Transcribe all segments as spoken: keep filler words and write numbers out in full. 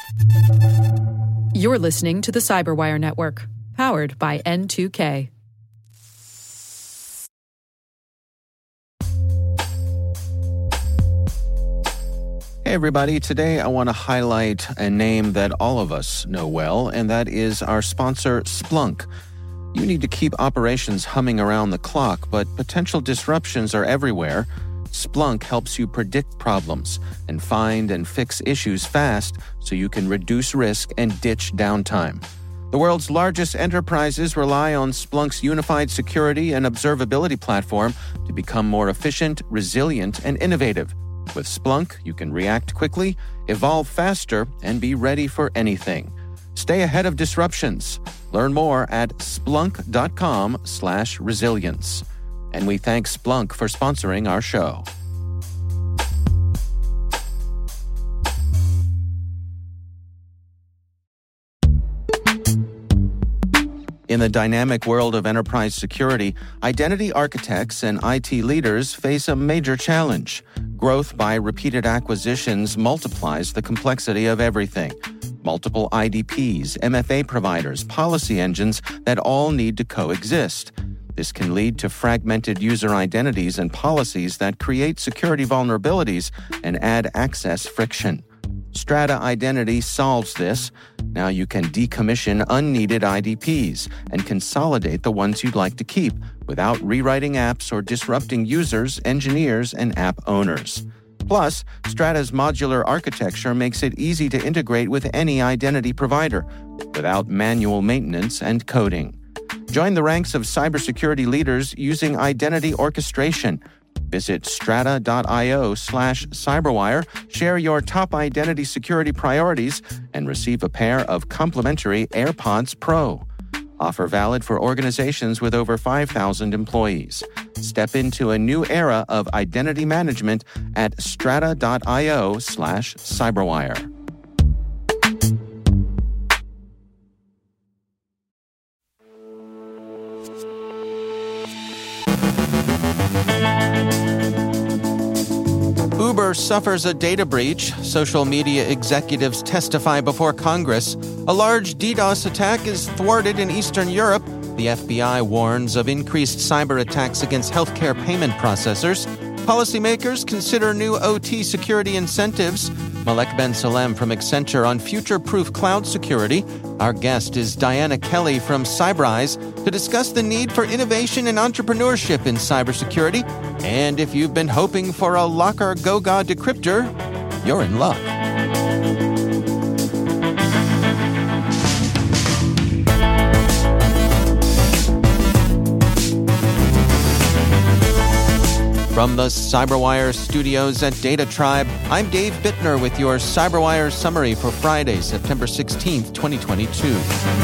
You're listening to the Cyberwire Network, powered by N two K. Hey everybody, today I want to highlight a name that all of us know well, and that is our sponsor, Splunk. You need to keep operations humming around the clock, but potential disruptions are everywhere. Splunk helps you predict problems and find and fix issues fast so you can reduce risk and ditch downtime. The world's largest enterprises rely on Splunk's unified security and observability platform to become more efficient, resilient, and innovative. With Splunk, you can react quickly, evolve faster, and be ready for anything. Stay ahead of disruptions. Learn more at splunk.com slash resilience. And we thank Splunk for sponsoring our show. In the dynamic world of enterprise security, identity architects and I T leaders face a major challenge. Growth by repeated acquisitions multiplies the complexity of everything. Multiple I D Ps, M F A providers, policy engines that all need to coexist. This can lead to fragmented user identities and policies that create security vulnerabilities and add access friction. Strata Identity solves this. Now you can decommission unneeded I D Ps and consolidate the ones you'd like to keep without rewriting apps or disrupting users, engineers, and app owners. Plus, Strata's modular architecture makes it easy to integrate with any identity provider without manual maintenance and coding. Join the ranks of cybersecurity leaders using identity orchestration. Visit strata.io slash cyberwire, share your top identity security priorities, and receive a pair of complimentary AirPods Pro. Offer valid for organizations with over five thousand employees. Step into a new era of identity management at strata.io slash cyberwire. Uber suffers a data breach. Social media executives testify before Congress. A large DDoS attack is thwarted in Eastern Europe. The F B I warns of increased cyber attacks against healthcare payment processors. Policymakers consider new O T security incentives. Malek Ben Salem from Accenture on future-proof cloud security. Our guest is Diana Kelly from Cyberise to discuss the need for innovation and entrepreneurship in cybersecurity. And if you've been hoping for a Locker Goga decryptor, you're in luck. From the Cyberwire studios at Data Tribe, I'm Dave Bittner with your Cyberwire summary for Friday, September sixteenth, twenty twenty-two.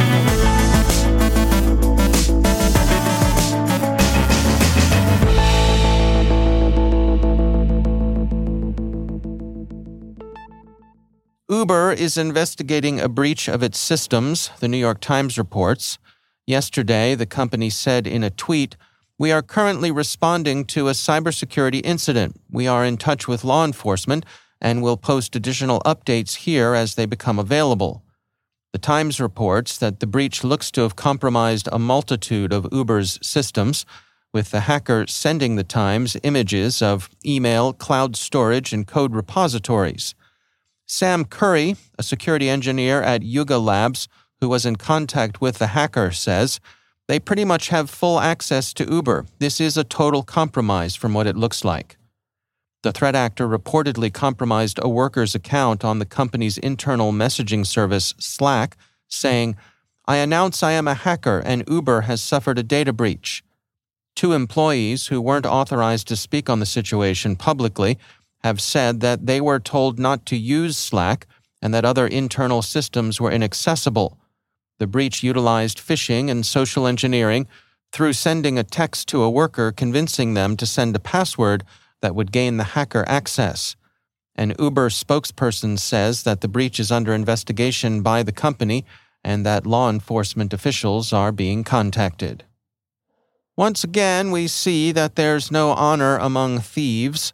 Uber is investigating a breach of its systems, the New York Times reports. Yesterday, the company said in a tweet, "We are currently responding to a cybersecurity incident. We are in touch with law enforcement and will post additional updates here as they become available." The Times reports that the breach looks to have compromised a multitude of Uber's systems, with the hacker sending the Times images of email, cloud storage, and code repositories. Sam Curry, a security engineer at Yuga Labs, who was in contact with the hacker, says, "They pretty much have full access to Uber. This is a total compromise from what it looks like." The threat actor reportedly compromised a worker's account on the company's internal messaging service, Slack, saying, "I announce I am a hacker and Uber has suffered a data breach." Two employees who weren't authorized to speak on the situation publicly have said that they were told not to use Slack and that other internal systems were inaccessible. The breach utilized phishing and social engineering through sending a text to a worker convincing them to send a password that would gain the hacker access. An Uber spokesperson says that the breach is under investigation by the company and that law enforcement officials are being contacted. Once again, we see that there's no honor among thieves.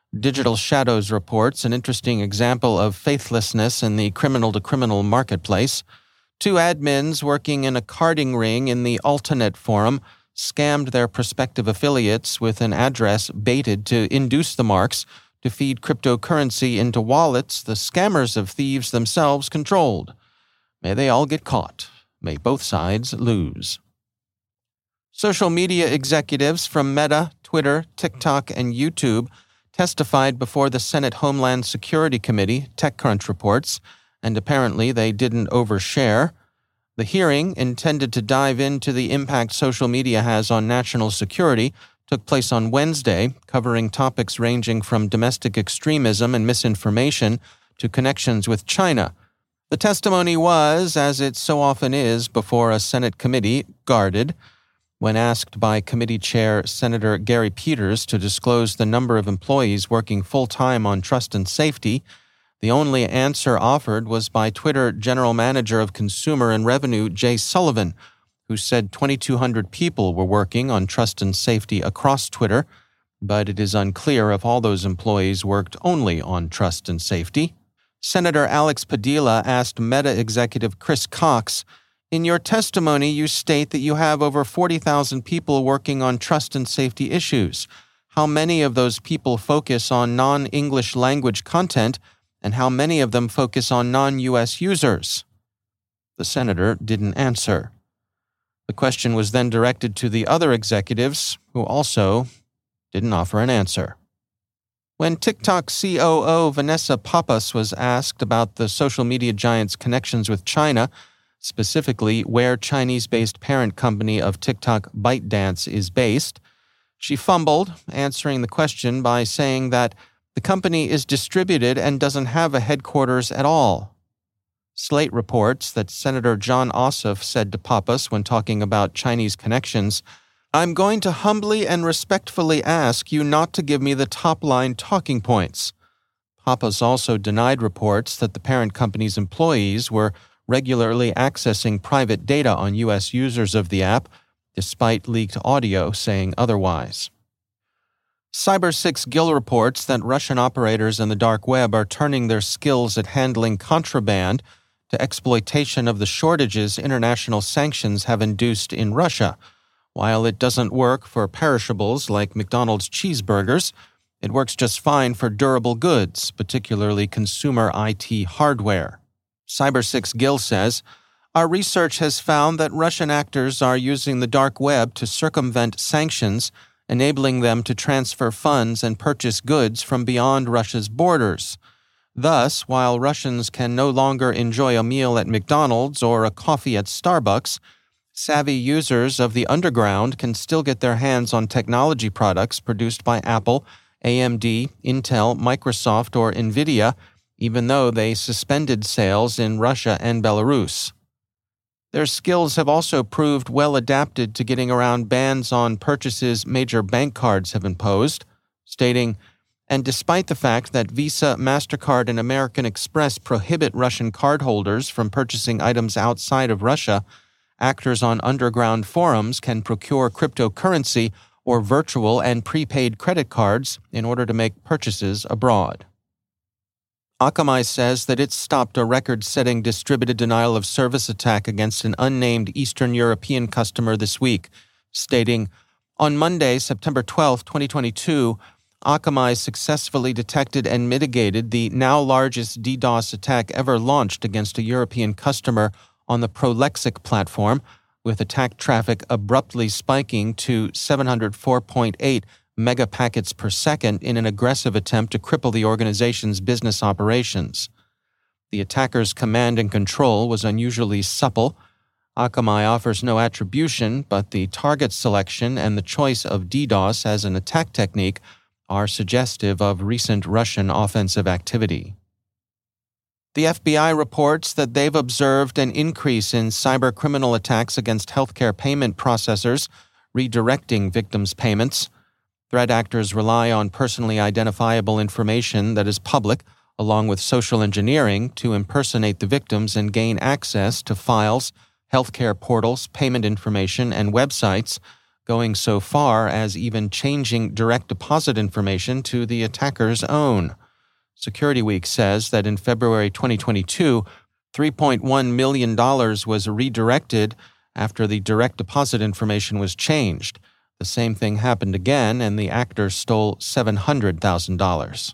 Digital Shadows reports an interesting example of faithlessness in the criminal-to-criminal marketplace. Two admins working in a carding ring in the Altanet forum scammed their prospective affiliates with an address baited to induce the marks to feed cryptocurrency into wallets the scammers of thieves themselves controlled. May they all get caught. May both sides lose. Social media executives from Meta, Twitter, TikTok, and YouTube testified before the Senate Homeland Security Committee, TechCrunch reports, and apparently they didn't overshare. The hearing, intended to dive into the impact social media has on national security, took place on Wednesday, covering topics ranging from domestic extremism and misinformation to connections with China. The testimony was, as it so often is before a Senate committee, guarded. When asked by Committee Chair Senator Gary Peters to disclose the number of employees working full-time on trust and safety, the only answer offered was by Twitter General Manager of Consumer and Revenue Jay Sullivan, who said twenty-two hundred people were working on trust and safety across Twitter, but it is unclear if all those employees worked only on trust and safety. Senator Alex Padilla asked Meta executive Chris Cox, "In your testimony, you state that you have over forty thousand people working on trust and safety issues. How many of those people focus on non-English language content, and how many of them focus on non-U S users?" The senator didn't answer. The question was then directed to the other executives, who also didn't offer an answer. When TikTok C O O Vanessa Pappas was asked about the social media giant's connections with China, specifically where Chinese-based parent company of TikTok ByteDance is based, she fumbled, answering the question by saying that the company is distributed and doesn't have a headquarters at all. Slate reports that Senator Jon Ossoff said to Pappas when talking about Chinese connections, "I'm going to humbly and respectfully ask you not to give me the top-line talking points." Pappas also denied reports that the parent company's employees were regularly accessing private data on U S users of the app, despite leaked audio saying otherwise. Cyber six Gill reports that Russian operators in the dark web are turning their skills at handling contraband to exploitation of the shortages international sanctions have induced in Russia. While it doesn't work for perishables like McDonald's cheeseburgers, it works just fine for durable goods, particularly consumer I T hardware. Cyber six Gill says, "Our research has found that Russian actors are using the dark web to circumvent sanctions, enabling them to transfer funds and purchase goods from beyond Russia's borders. Thus, while Russians can no longer enjoy a meal at McDonald's or a coffee at Starbucks, savvy users of the underground can still get their hands on technology products produced by Apple, A M D, Intel, Microsoft, or NVIDIA, even though they suspended sales in Russia and Belarus. Their skills have also proved well adapted to getting around bans on purchases major bank cards have imposed," stating, "And despite the fact that Visa, MasterCard, and American Express prohibit Russian cardholders from purchasing items outside of Russia, actors on underground forums can procure cryptocurrency or virtual and prepaid credit cards in order to make purchases abroad." Akamai says that it stopped a record-setting distributed denial-of-service attack against an unnamed Eastern European customer this week, stating, "On Monday, September twelfth, twenty twenty-two, Akamai successfully detected and mitigated the now largest DDoS attack ever launched against a European customer on the Prolexic platform, with attack traffic abruptly spiking to seven hundred four point eight megapackets per second in an aggressive attempt to cripple the organization's business operations. The attacker's command and control was unusually supple. Akamai offers no attribution, but the target selection and the choice of DDoS as an attack technique are suggestive of recent Russian offensive activity. The F B I reports that they've observed an increase in cyber criminal attacks against healthcare payment processors, redirecting victims' payments. Threat actors rely on personally identifiable information that is public, along with social engineering, to impersonate the victims and gain access to files, healthcare portals, payment information, and websites, going so far as even changing direct deposit information to the attacker's own. Security Week says that in February twenty twenty-two, three point one million dollars was redirected after the direct deposit information was changed. The same thing happened again, and the actor stole seven hundred thousand dollars.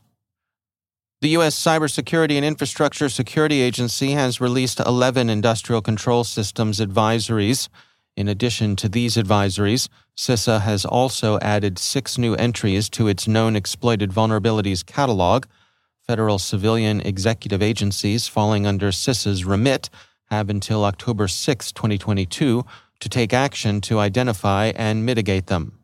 The U S Cybersecurity and Infrastructure Security Agency has released eleven industrial control systems advisories. In addition to these advisories, CISA has also added six new entries to its known exploited vulnerabilities catalog. Federal civilian executive agencies falling under CISA's remit have until October sixth, twenty twenty-two, to take action to identify and mitigate them.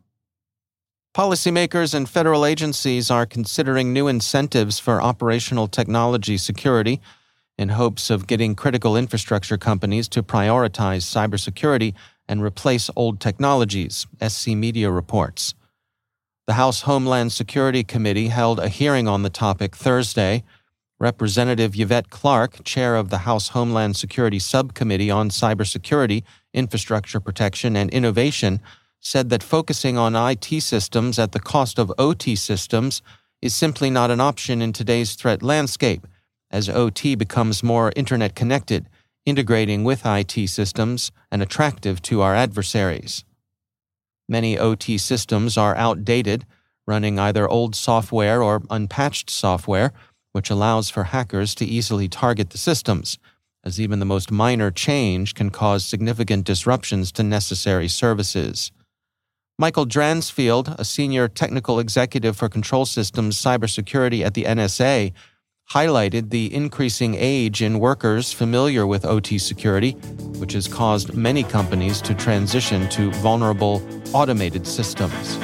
Policymakers and federal agencies are considering new incentives for operational technology security in hopes of getting critical infrastructure companies to prioritize cybersecurity and replace old technologies, S C Media reports. The House Homeland Security Committee held a hearing on the topic Thursday. Representative Yvette Clarke, chair of the House Homeland Security Subcommittee on Cybersecurity, Infrastructure Protection, and Innovation, said that focusing on I T systems at the cost of O T systems is simply not an option in today's threat landscape, as O T becomes more internet-connected, integrating with I T systems and attractive to our adversaries. Many O T systems are outdated, running either old software or unpatched software, which allows for hackers to easily target the systems, as even the most minor change can cause significant disruptions to necessary services. Michael Dransfield, a senior technical executive for control systems cybersecurity at the N S A, highlighted the increasing age in workers familiar with O T security, which has caused many companies to transition to vulnerable, automated systems.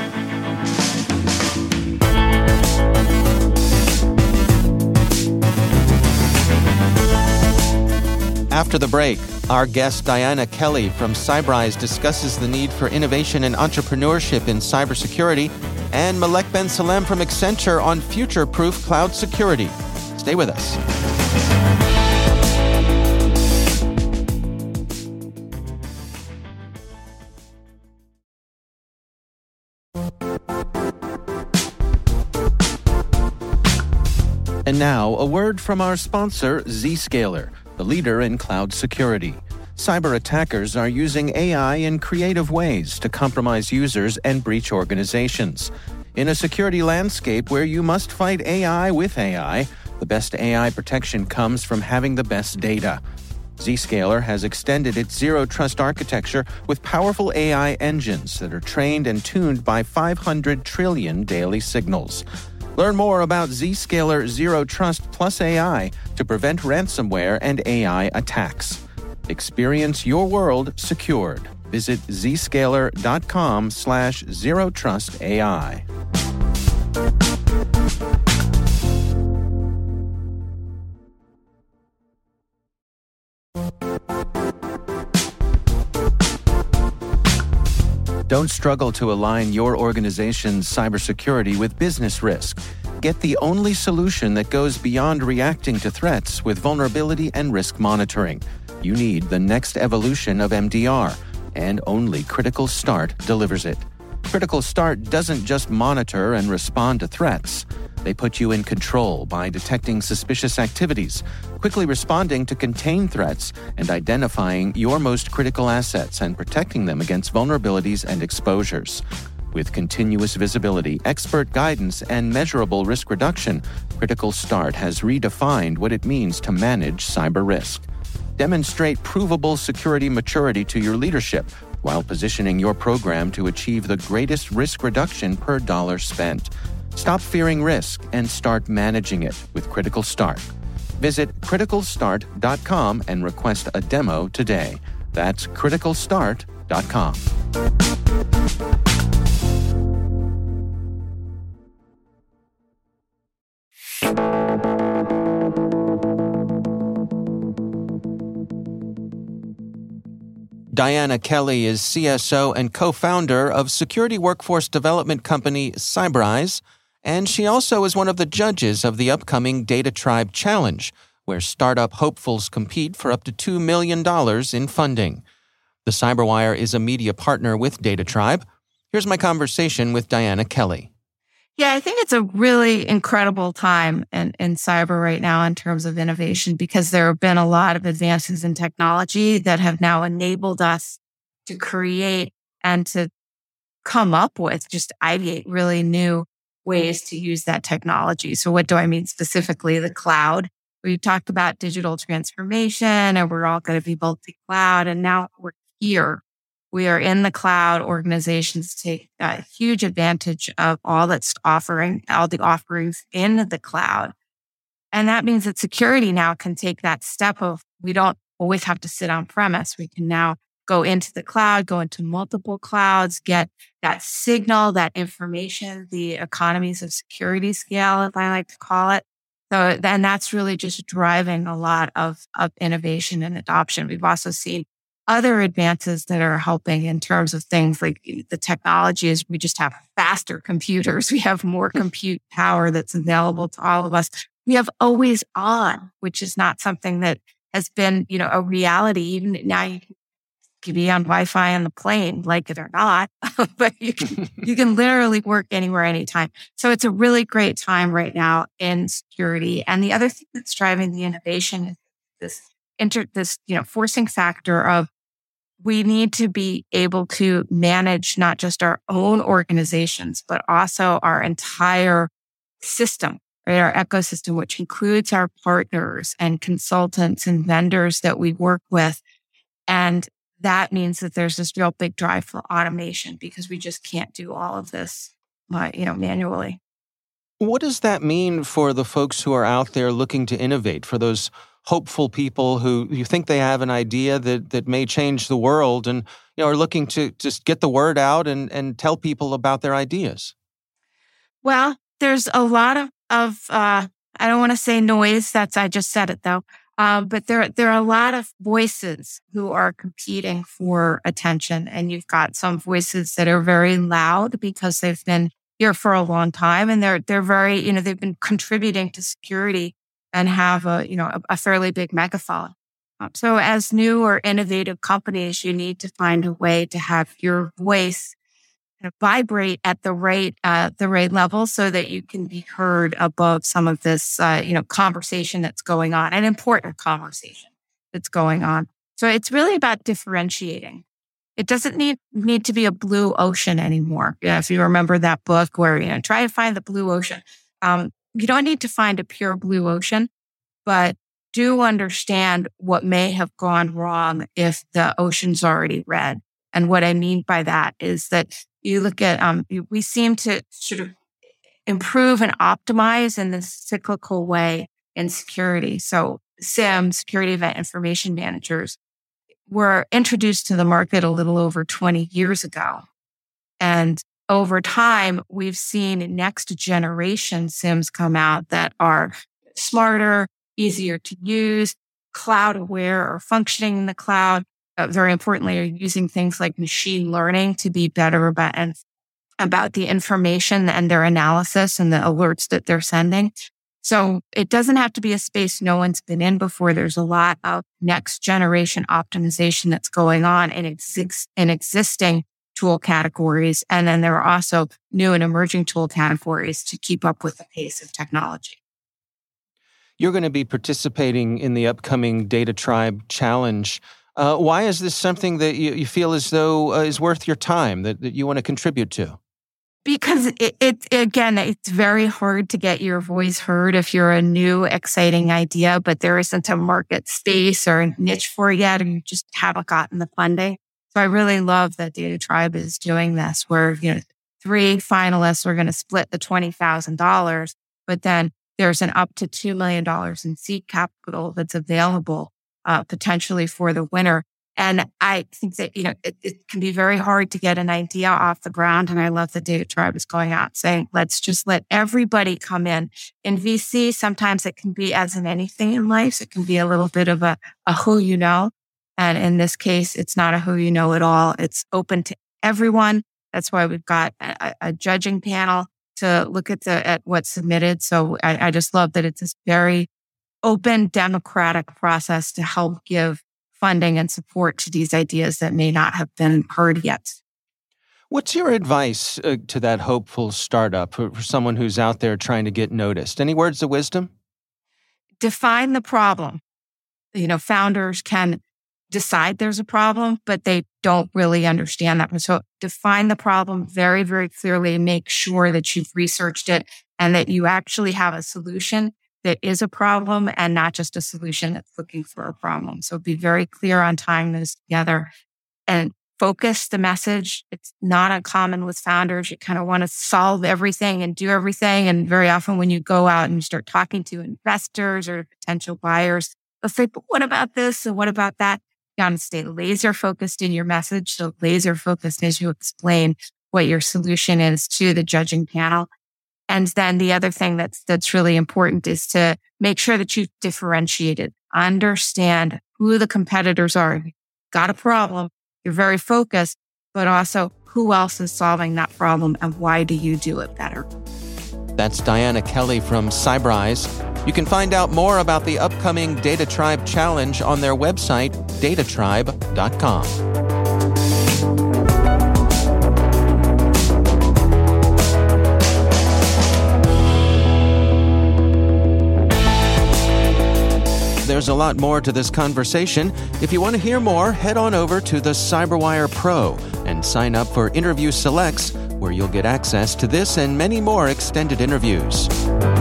After the break, our guest Diana Kelly from Cyberise discusses the need for innovation and entrepreneurship in cybersecurity, and Malek Ben Salem from Accenture on future-proof cloud security. Stay with us. And now, a word from our sponsor, Zscaler, the leader in cloud security. Cyber attackers are using A I in creative ways to compromise users and breach organizations. In a security landscape where you must fight A I with A I, the best A I protection comes from having the best data. Zscaler has extended its zero-trust architecture with powerful A I engines that are trained and tuned by five hundred trillion daily signals. Learn more about Zscaler Zero Trust Plus A I to prevent ransomware and A I attacks. Experience your world secured. Visit zscaler.com slash zero trust AI. Don't struggle to align your organization's cybersecurity with business risk. Get the only solution that goes beyond reacting to threats with vulnerability and risk monitoring. You need the next evolution of M D R, and only Critical Start delivers it. Critical Start doesn't just monitor and respond to threats. They put you in control by detecting suspicious activities, quickly responding to contain threats, and identifying your most critical assets and protecting them against vulnerabilities and exposures. With continuous visibility, expert guidance, and measurable risk reduction, Critical Start has redefined what it means to manage cyber risk. Demonstrate provable security maturity to your leadership while positioning your program to achieve the greatest risk reduction per dollar spent. Stop fearing risk and start managing it with Critical Start. Visit critical start dot com and request a demo today. That's critical start dot com. Diana Kelly is C S O and co-founder of security workforce development company Cyberise, and she also is one of the judges of the upcoming Data Tribe Challenge, where startup hopefuls compete for up to two million dollars in funding. The Cyberwire is a media partner with Data Tribe. Here's my conversation with Diana Kelly. Yeah, I think it's a really incredible time in, in cyber right now in terms of innovation, because there have been a lot of advances in technology that have now enabled us to create and to come up with, just ideate really new ways to use that technology. So what do I mean specifically? The cloud. We talked about digital transformation, and we're all going to be multi-cloud, and now we're here. We are in the cloud. Organizations take a huge advantage of all that's offering, all the offerings in the cloud. And that means that security now can take that step of, we don't always have to sit on premise. We can now go into the cloud, go into multiple clouds, get that signal, that information, the economies of security scale, if I like to call it. So then that's really just driving a lot of, of innovation and adoption. We've also seen other advances that are helping in terms of things like the technology is we just have faster computers. We have more compute power that's available to all of us. We have always on, which is not something that has been, you know, a reality. Even now you can be on Wi-Fi on the plane, like it or not, but you can, you can literally work anywhere, anytime. So it's a really great time right now in security. And the other thing that's driving the innovation is this inter, this, you know, forcing factor of, we need to be able to manage not just our own organizations, but also our entire system, right? Our ecosystem, which includes our partners and consultants and vendors that we work with. And that means that there's this real big drive for automation, because we just can't do all of this, uh, you know, manually. What does that mean for the folks who are out there looking to innovate, for those hopeful people who you think they have an idea that that may change the world and, you know, are looking to just get the word out and, and tell people about their ideas? Well, there's a lot of, of uh, I don't want to say noise. That's, I just said it though. Uh, but there, there are a lot of voices who are competing for attention. And you've got some voices that are very loud because they've been here for a long time, and they're, they're very, you know, they've been contributing to security and have a, you know, a, a fairly big megaphone. Um, so as new or innovative companies, you need to find a way to have your voice kind of vibrate at the right, uh, the right level, so that you can be heard above some of this, uh, you know, conversation that's going on, an important conversation that's going on. So it's really about differentiating. It doesn't need, need to be a blue ocean anymore. Yeah, if you remember that book where, you know, try to find the blue ocean. Um, You don't need to find a pure blue ocean, but do understand what may have gone wrong if the ocean's already red. And what I mean by that is that you look at, um, we seem to sort of improve and optimize in this cyclical way in security. So S I M, Security Event Information Managers, were introduced to the market a little over twenty years ago. And over time, we've seen next generation S I Ms come out that are smarter, easier to use, cloud aware or functioning in the cloud. Uh, very importantly, are using things like machine learning to be better about, and, about the information and their analysis and the alerts that they're sending. So it doesn't have to be a space no one's been in before. There's a lot of next generation optimization that's going on in, exi- in existing tool categories. And then there are also new and emerging tool categories to keep up with the pace of technology. You're going to be participating in the upcoming Data Tribe Challenge. Uh, why is this something that you, you feel as though uh, is worth your time, that, that you want to contribute to? Because it, it, again, it's very hard to get your voice heard if you're a new, exciting idea, but there isn't a market space or a niche for it yet, or you just haven't gotten the funding. So I really love that Data Tribe is doing this, where, you know, three finalists are going to split the twenty thousand dollars, but then there's an up to two million dollars in seed capital that's available uh, potentially for the winner. And I think that, you know, it, it can be very hard to get an idea off the ground. And I love that Data Tribe is going out saying, let's just let everybody come in. In V C, sometimes it can be, as in anything in life, it can be a little bit of a, a who you know. And in this case, it's not a who you know at all. It's open to everyone. That's why we've got a, a judging panel to look at the at what's submitted. So I, I just love that it's this very open, democratic process to help give funding and support to these ideas that may not have been heard yet. What's your advice uh, to that hopeful startup, for, for someone who's out there trying to get noticed? Any words of wisdom? Define the problem. You know, founders can decide there's a problem, but they don't really understand that. So define the problem very, very clearly and make sure that you've researched it and that you actually have a solution that is a problem and not just a solution that's looking for a problem. So be very clear on tying those together and focus the message. It's not uncommon with founders. You kind of want to solve everything and do everything. And very often when you go out and you start talking to investors or potential buyers, they'll say, but what about this? And what about that? You want to stay laser focused in your message. So laser focused as you explain what your solution is to the judging panel. And then the other thing that's, that's really important is to make sure that you've differentiated, understand who the competitors are. You've got a problem. You're very focused, but also who else is solving that problem and why do you do it better? That's Diana Kelly from Cyberise. You can find out more about the upcoming Data Tribe Challenge on their website, data tribe dot com. There's a lot more to this conversation. If you want to hear more, head on over to the CyberWire Pro and sign up for Interview Selects, where you'll get access to this and many more extended interviews.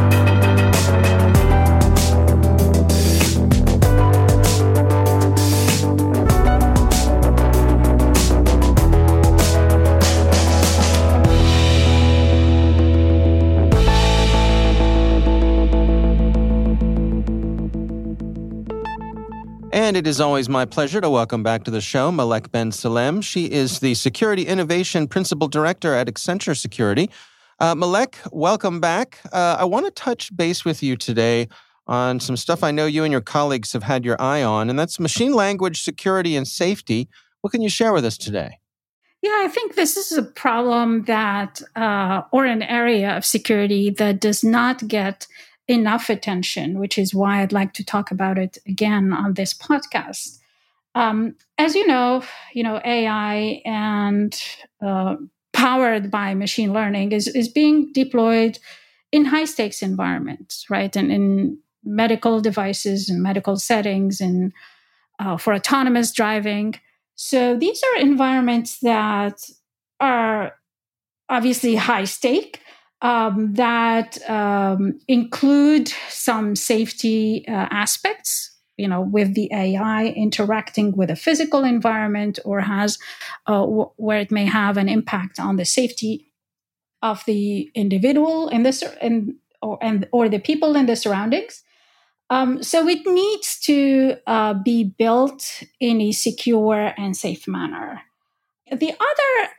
And it is always my pleasure to welcome back to the show Malek Ben Salem. She is the Security Innovation Principal Director at Accenture Security. Uh, Malek, welcome back. Uh, I want to touch base with you today on some stuff I know you and your colleagues have had your eye on, and that's machine language security and safety. What can you share with us today? Yeah, I think this is a problem that, uh, or an area of security that does not get enough attention, which is why I'd like to talk about it again on this podcast. Um, as you know, you know, A I and uh, powered by machine learning is, is being deployed in high stakes environments, right? And in medical devices and medical settings and uh, for autonomous driving. So these are environments that are obviously high stake, Um, that um, include some safety uh, aspects, you know, with the A I interacting with a physical environment or has uh, w- where it may have an impact on the safety of the individual and the sur- and or and or the people in the surroundings. Um, so it needs to uh, be built in a secure and safe manner. The other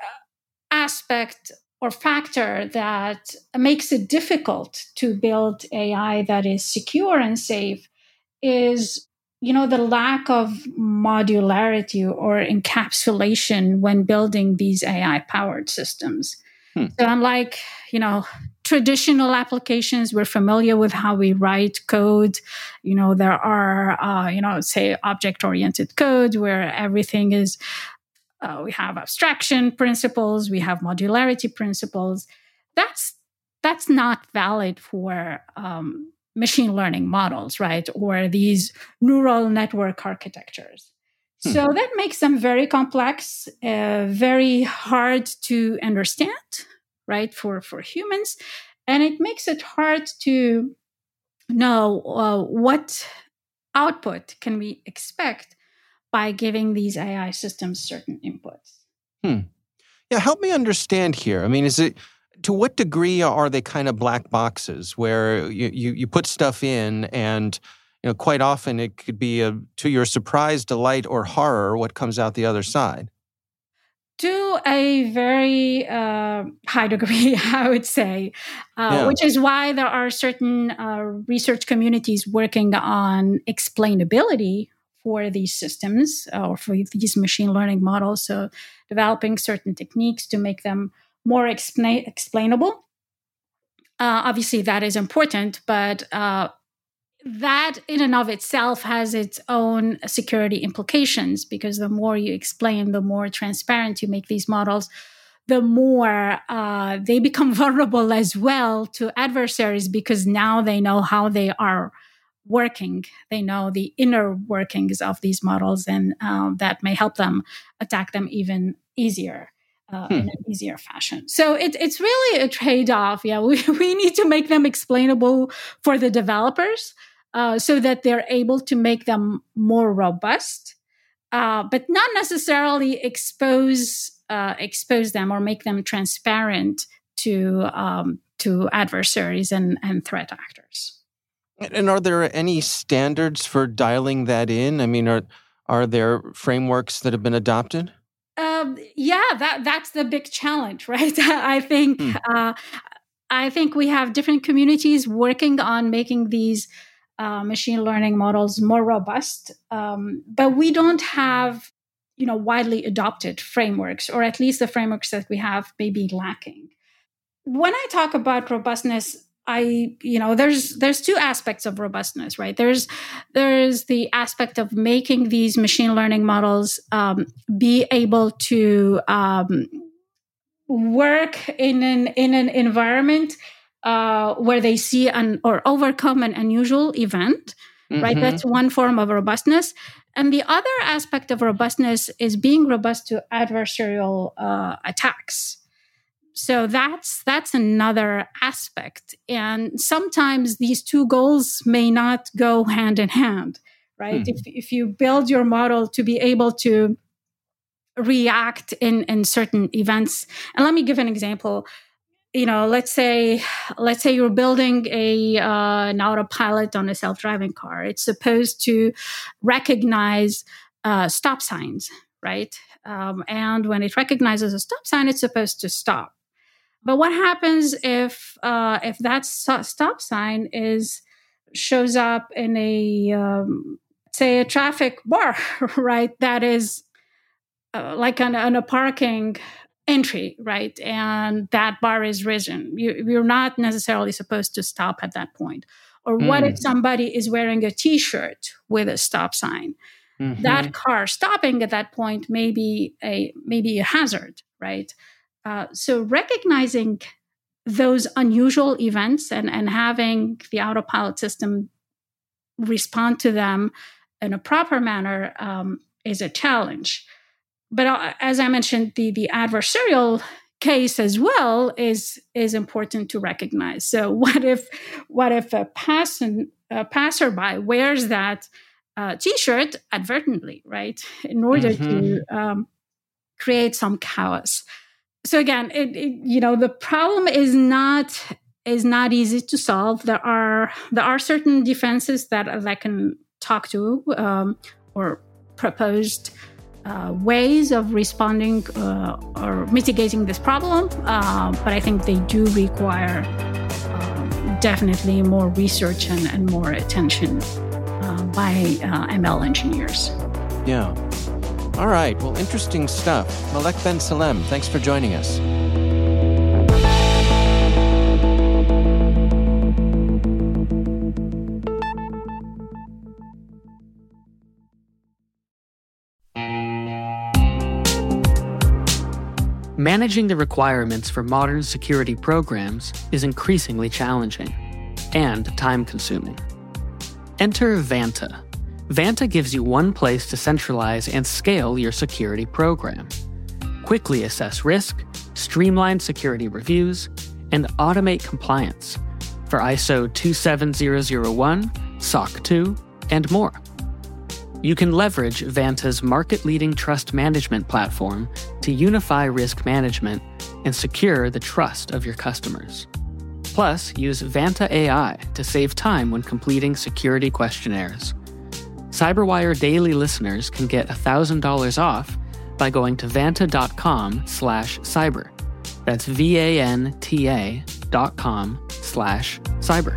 aspect or factor that makes it difficult to build A I that is secure and safe is, you know, the lack of modularity or encapsulation when building these A I-powered systems. Hmm. So unlike, you know, traditional applications, we're familiar with how we write code. You know, there are, uh, you know, say object-oriented code where everything is Uh, we have abstraction principles, we have modularity principles. That's that's not valid for um, machine learning models, right? Or these neural network architectures. Hmm. So that makes them very complex, uh, very hard to understand, right? For for humans, and it makes it hard to know uh, what output can we expect by giving these A I systems certain inputs. Hmm. Yeah, help me understand here. I mean, is it, to what degree are they kind of black boxes where you, you, you put stuff in and, you know, quite often it could be a, to your surprise, delight, or horror, what comes out the other side? To a very uh, high degree, I would say, uh, yeah. which is why there are certain uh, research communities working on explainability for these systems uh, or for these machine learning models. So developing certain techniques to make them more explain- explainable. Uh, obviously, that is important, but uh, that in and of itself has its own security implications, because the more you explain, the more transparent you make these models, the more uh, they become vulnerable as well to adversaries, because now they know how they are working. They know the inner workings of these models, and uh, that may help them attack them even easier. Uh, hmm. In an easier fashion. So it, it's really a trade-off. Yeah, we, we need to make them explainable for the developers uh, so that they're able to make them more robust, uh, but not necessarily expose uh, expose them or make them transparent to um, to adversaries and, and threat actors. And are there any standards for dialing that in? I mean, are are there frameworks that have been adopted? Um, yeah, that that's the big challenge, right? I think mm. uh, I think we have different communities working on making these uh, machine learning models more robust, um, but we don't have, you know, widely adopted frameworks, or at least the frameworks that we have may be lacking. When I talk about robustness, I, you know, there's there's two aspects of robustness, right? There's there's the aspect of making these machine learning models um, be able to um, work in an in an environment uh, where they see an or overcome an unusual event, mm-hmm. right? That's one form of robustness. And the other aspect of robustness is being robust to adversarial uh, attacks. So that's that's another aspect. And sometimes these two goals may not go hand in hand, right? Hmm. If if you build your model to be able to react in, in certain events. And let me give an example. You know, let's say let's say you're building a uh, an autopilot on a self-driving car. It's supposed to recognize uh, stop signs, right? Um, and when it recognizes a stop sign, it's supposed to stop. But what happens if uh, if that stop sign is shows up in a um, say a traffic bar, right? That is uh, like on, on a parking entry, right? And that bar is risen. You, you're not necessarily supposed to stop at that point. Or what mm. if somebody is wearing a T-shirt with a stop sign? Mm-hmm. That car stopping at that point may be a maybe a hazard, right? Uh, so recognizing those unusual events and, and having the autopilot system respond to them in a proper manner um, is a challenge. But uh, as I mentioned, the, the adversarial case as well is is important to recognize. So what if what if a, pass- a passerby wears that uh, T-shirt advertently, right, in order mm-hmm. to um, create some chaos? So again, it, it, you know, the problem is not is not easy to solve. There are there are certain defenses that I can talk to um, or proposed uh, ways of responding uh, or mitigating this problem, uh, but I think they do require um, definitely more research and, and more attention uh, by uh, M L engineers. Yeah. All right. Well, interesting stuff. Malek Ben Salem, thanks for joining us. Managing the requirements for modern security programs is increasingly challenging and time-consuming. Enter Vanta. Vanta gives you one place to centralize and scale your security program. Quickly assess risk, streamline security reviews, and automate compliance for I S O two seven zero zero one, S O C two, and more. You can leverage Vanta's market-leading trust management platform to unify risk management and secure the trust of your customers. Plus, use Vanta A I to save time when completing security questionnaires. CyberWire Daily listeners can get one thousand dollars off by going to vanta.com slash cyber. That's V-A-N-T-A dot com slash cyber.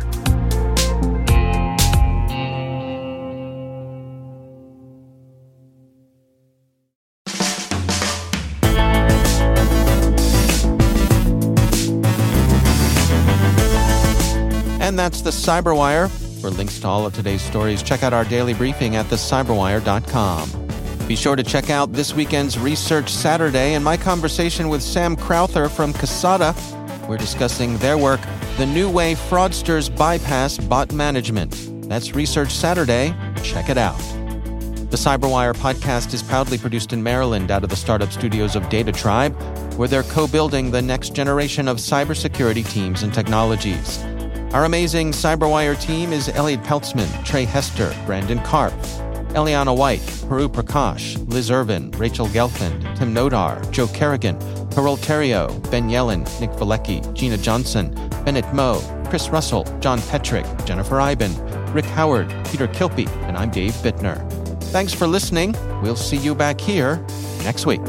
And that's the CyberWire. For links to all of today's stories, check out our daily briefing at the cyberwire dot com. Be sure to check out this weekend's Research Saturday and my conversation with Sam Crowther from Casada. We're discussing their work, The New Way Fraudsters Bypass Bot Management. That's Research Saturday. Check it out. The CyberWire podcast is proudly produced in Maryland out of the startup studios of Data Tribe, where they're co-building the next generation of cybersecurity teams and technologies. Our amazing CyberWire team is Elliot Peltzman, Trey Hester, Brandon Karp, Eliana White, Peru Prakash, Liz Irvin, Rachel Gelfand, Tim Nodar, Joe Kerrigan, Carol Terrio, Ben Yellen, Nick Valecki, Gina Johnson, Bennett Moe, Chris Russell, John Petrick, Jennifer Iben, Rick Howard, Peter Kilpie, and I'm Dave Bittner. Thanks for listening. We'll see you back here next week.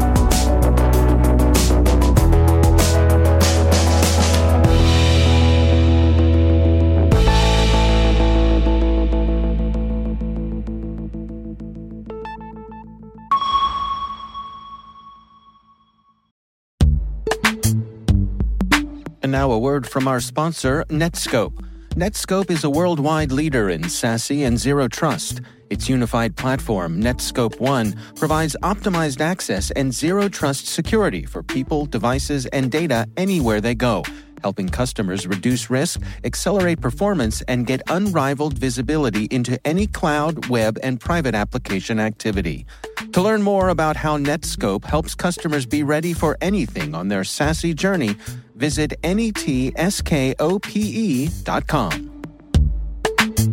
And now a word from our sponsor, Netskope. Netskope is a worldwide leader in SASE and Zero Trust. Its unified platform, Netskope One, provides optimized access and Zero Trust security for people, devices, and data anywhere they go, helping customers reduce risk, accelerate performance, and get unrivaled visibility into any cloud, web, and private application activity. To learn more about how Netskope helps customers be ready for anything on their SASE journey, visit netskope dot com.